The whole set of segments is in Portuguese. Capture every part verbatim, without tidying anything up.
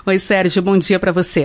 Oi, Sérgio, bom dia para você.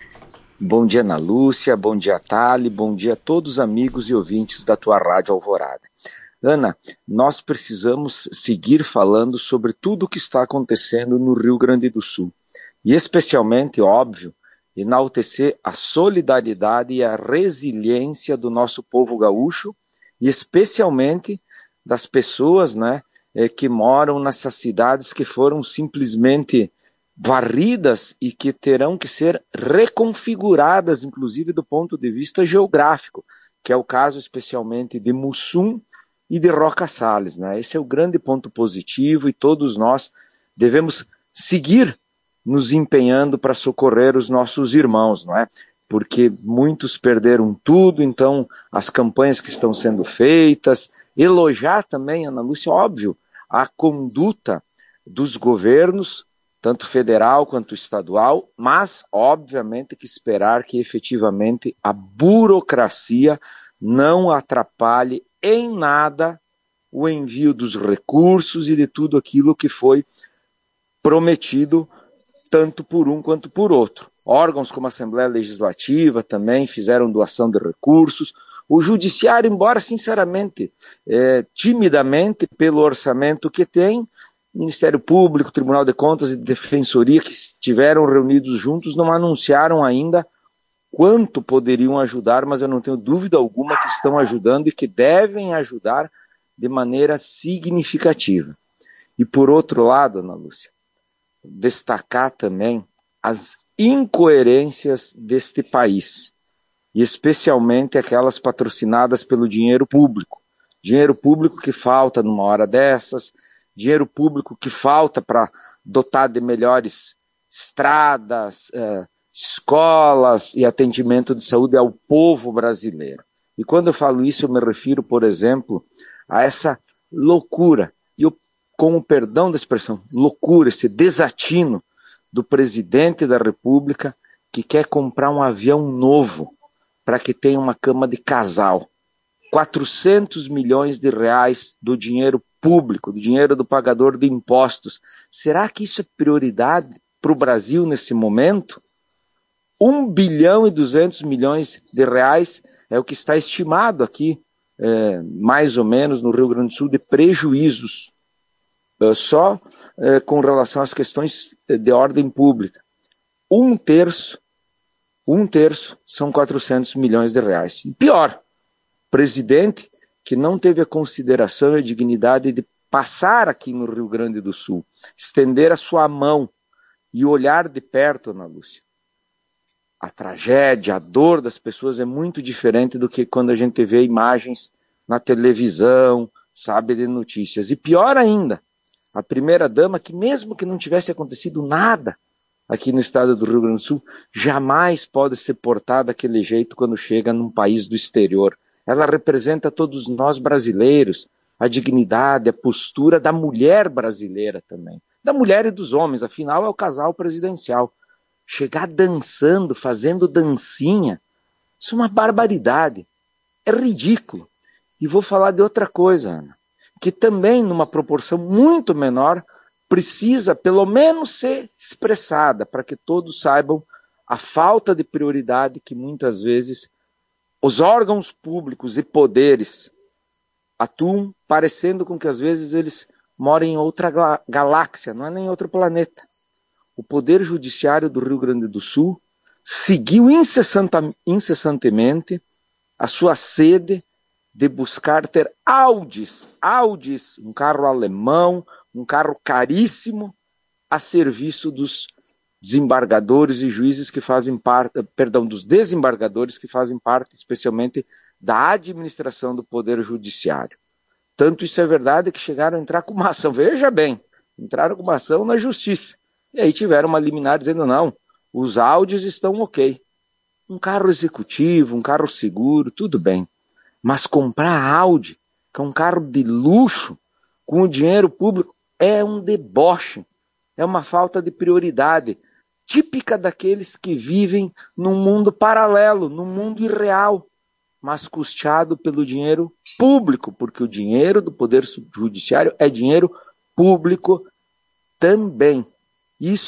Bom dia, Ana Lúcia, bom dia, Thali, bom dia a todos os amigos e ouvintes da tua Rádio Alvorada. Ana, nós precisamos seguir falando sobre tudo o que está acontecendo no Rio Grande do Sul. E especialmente, óbvio, enaltecer a solidariedade e a resiliência do nosso povo gaúcho e especialmente das pessoas, né, que moram nessas cidades que foram simplesmente varridas e que terão que ser reconfiguradas, inclusive do ponto de vista geográfico, que é o caso especialmente de Mussum e de Roca Sales, né? Esse é o grande ponto positivo e todos nós devemos seguir nos empenhando para socorrer os nossos irmãos, não é? Porque muitos perderam tudo, então as campanhas que estão sendo feitas, elogiar também, Ana Lúcia, óbvio, a conduta dos governos, tanto federal quanto estadual, mas obviamente que esperar que efetivamente a burocracia não atrapalhe em nada o envio dos recursos e de tudo aquilo que foi prometido, tanto por um quanto por outro. Órgãos como a Assembleia Legislativa também fizeram doação de recursos. O Judiciário, embora sinceramente, é, timidamente, pelo orçamento que tem, Ministério Público, Tribunal de Contas e Defensoria, que estiveram reunidos juntos, não anunciaram ainda quanto poderiam ajudar, mas eu não tenho dúvida alguma que estão ajudando e que devem ajudar de maneira significativa. E por outro lado, Ana Lúcia, destacar também as incoerências deste país, e especialmente aquelas patrocinadas pelo dinheiro público. Dinheiro público que falta numa hora dessas, dinheiro público que falta para dotar de melhores estradas, eh, escolas e atendimento de saúde ao povo brasileiro. E quando eu falo isso, eu me refiro, por exemplo, a essa loucura, e eu, com o perdão da expressão, loucura, esse desatino do presidente da República que quer comprar um avião novo para que tenha uma cama de casal. quatrocentos milhões de reais do dinheiro público, do dinheiro do pagador de impostos. Será que isso é prioridade para o Brasil nesse momento? um bilhão e duzentos milhões de reais é o que está estimado aqui, é, mais ou menos, no Rio Grande do Sul, de prejuízos, é, só é, com relação às questões de ordem pública. Um terço, um terço são quatrocentos milhões de reais. E pior, presidente que não teve a consideração e a dignidade de passar aqui no Rio Grande do Sul, estender a sua mão e olhar de perto, Ana Lúcia. A tragédia, a dor das pessoas é muito diferente do que quando a gente vê imagens na televisão, sabe, de notícias. E pior ainda, a primeira-dama, que mesmo que não tivesse acontecido nada aqui no estado do Rio Grande do Sul, jamais pode ser portada daquele jeito quando chega num país do exterior. Ela representa todos nós brasileiros, a dignidade, a postura da mulher brasileira também. Da mulher e dos homens, afinal é o casal presidencial. Chegar dançando, fazendo dancinha, isso é uma barbaridade. É ridículo. E vou falar de outra coisa, Ana, que também numa proporção muito menor precisa pelo menos ser expressada para que todos saibam a falta de prioridade que muitas vezes os órgãos públicos e poderes atuam, parecendo com que às vezes eles moram em outra galáxia, não é nem outro planeta. O Poder Judiciário do Rio Grande do Sul seguiu incessantemente a sua sede de buscar ter Audis, Audis, um carro alemão, um carro caríssimo, a serviço dos desembargadores e juízes que fazem parte, perdão, dos desembargadores que fazem parte especialmente da administração do Poder Judiciário. Tanto isso é verdade que chegaram a entrar com uma ação, veja bem, entraram com uma ação na justiça. E aí tiveram uma liminar dizendo, não, os Audis estão ok. Um carro executivo, um carro seguro, tudo bem. Mas comprar Audi, que é um carro de luxo, com o dinheiro público, é um deboche. É uma falta de prioridade, típica daqueles que vivem num mundo paralelo, num mundo irreal, mas custeado pelo dinheiro público, porque o dinheiro do Poder Judiciário é dinheiro público também. Isso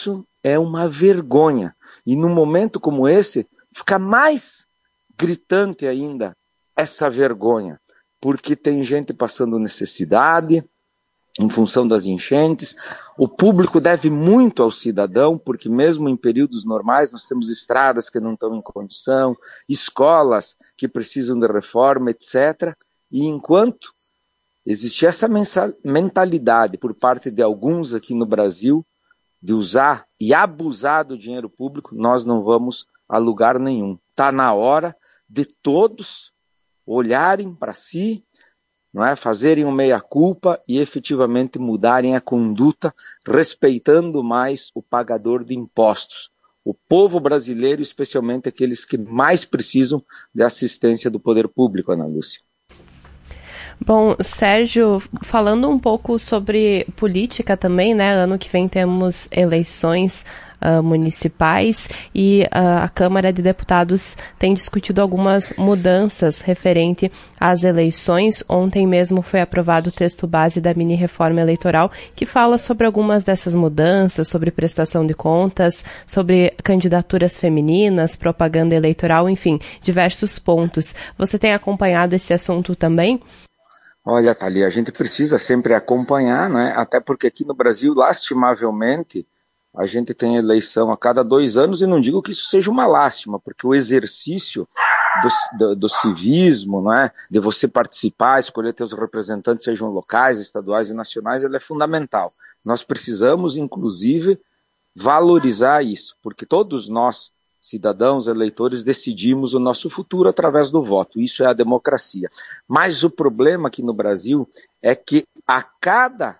é uma vergonha. E num momento como esse, fica mais gritante ainda essa vergonha, porque tem gente passando necessidade em função das enchentes. O público deve muito ao cidadão, porque mesmo em períodos normais nós temos estradas que não estão em condição, escolas que precisam de reforma, etcétera. E enquanto existir essa mentalidade por parte de alguns aqui no Brasil de usar e abusar do dinheiro público, nós não vamos a lugar nenhum. Está na hora de todos olharem para si, não é? Fazerem uma meia-culpa e efetivamente mudarem a conduta, respeitando mais o pagador de impostos. O povo brasileiro, especialmente aqueles que mais precisam de assistência do poder público, Ana Lúcia. Bom, Sérgio, falando um pouco sobre política também, né? Ano que vem temos eleições uh, municipais e uh, a Câmara de Deputados tem discutido algumas mudanças referente às eleições. Ontem mesmo foi aprovado o texto base da mini-reforma eleitoral que fala sobre algumas dessas mudanças, sobre prestação de contas, sobre candidaturas femininas, propaganda eleitoral, enfim, diversos pontos. Você tem acompanhado esse assunto também? Olha, Thalia, a gente precisa sempre acompanhar, né? Até porque aqui no Brasil, lastimavelmente, a gente tem eleição a cada dois anos, e não digo que isso seja uma lástima, porque o exercício do, do, do civismo, né? De você participar, escolher teus representantes, sejam locais, estaduais e nacionais, ele é fundamental. Nós precisamos, inclusive, valorizar isso, porque todos nós, cidadãos, eleitores, decidimos o nosso futuro através do voto. Isso é a democracia. Mas o problema aqui no Brasil é que a cada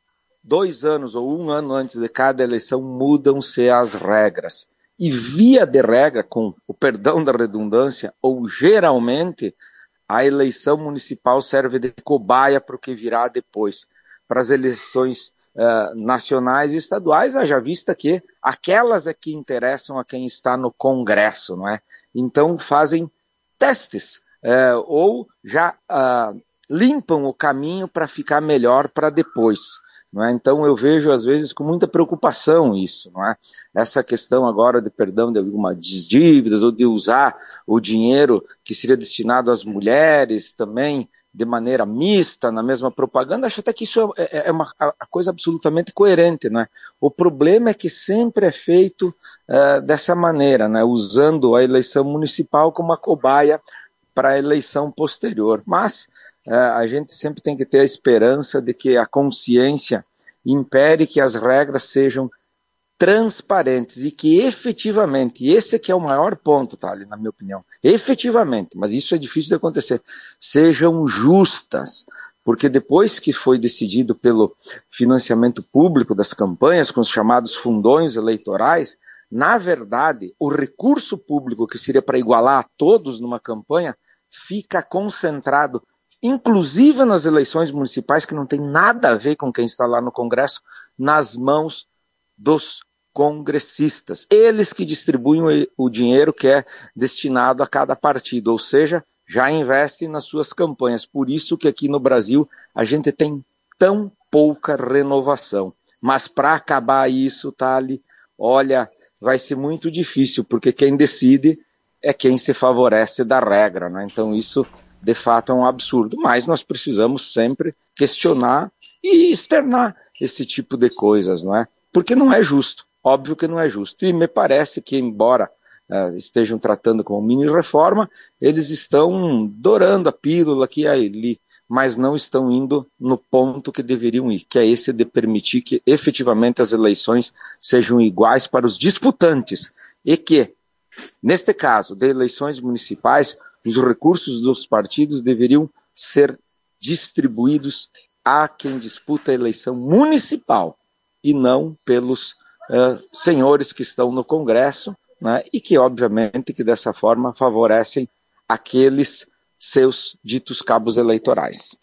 dois anos ou um ano antes de cada eleição mudam-se as regras. E via de regra, com o perdão da redundância, ou geralmente, a eleição municipal serve de cobaia para o que virá depois. Para as eleições Uh, nacionais e estaduais, haja vista que aquelas é que interessam a quem está no Congresso, não é? Então fazem testes, uh, ou já uh, limpam o caminho para ficar melhor para depois, não é? Então eu vejo às vezes com muita preocupação isso, não é? Essa questão agora de perdão de algumas dívidas, ou de usar o dinheiro que seria destinado às mulheres também de maneira mista, na mesma propaganda. Acho até que isso é, é uma a coisa absolutamente coerente, né? O problema é que sempre é feito uh, dessa maneira, né? Usando a eleição municipal como uma cobaia para a eleição posterior. Mas uh, a gente sempre tem que ter a esperança de que a consciência impere, que as regras sejam transparentes e que efetivamente, e esse aqui é o maior ponto, tá, na minha opinião, efetivamente, mas isso é difícil de acontecer, sejam justas, porque depois que foi decidido pelo financiamento público das campanhas, com os chamados fundões eleitorais, na verdade, o recurso público que seria para igualar a todos numa campanha, fica concentrado, inclusive nas eleições municipais, que não tem nada a ver com quem está lá no Congresso, nas mãos dos congressistas, eles que distribuem o dinheiro que é destinado a cada partido, ou seja, já investem nas suas campanhas. Por isso que aqui no Brasil a gente tem tão pouca renovação. Mas para acabar isso, Thali, olha, vai ser muito difícil, porque quem decide é quem se favorece da regra, né? Então isso de fato é um absurdo, mas nós precisamos sempre questionar e externar esse tipo de coisas, não é? Porque não é justo. Óbvio que não é justo. E me parece que, embora uh, estejam tratando como mini-reforma, eles estão dourando a pílula aqui e ali, mas não estão indo no ponto que deveriam ir, que é esse de permitir que efetivamente as eleições sejam iguais para os disputantes. E que, neste caso de eleições municipais, os recursos dos partidos deveriam ser distribuídos a quem disputa a eleição municipal, e não pelos uh, senhores que estão no Congresso, né, e que, obviamente, que dessa forma favorecem aqueles seus ditos cabos eleitorais.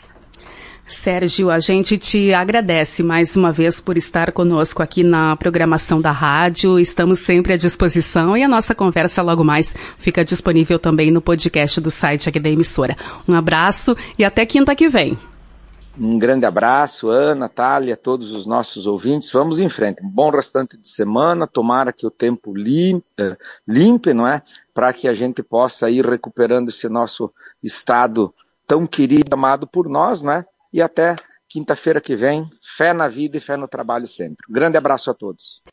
Sérgio, a gente te agradece mais uma vez por estar conosco aqui na programação da rádio. Estamos sempre à disposição e a nossa conversa logo mais fica disponível também no podcast do site aqui da emissora. Um abraço e até quinta que vem. Um grande abraço, Ana, Thalia, todos os nossos ouvintes. Vamos em frente. Um bom restante de semana. Tomara que o tempo limpe, limpe, não é? Para que a gente possa ir recuperando esse nosso estado tão querido, amado por nós, né? E até quinta-feira que vem, fé na vida e fé no trabalho sempre. Um grande abraço a todos.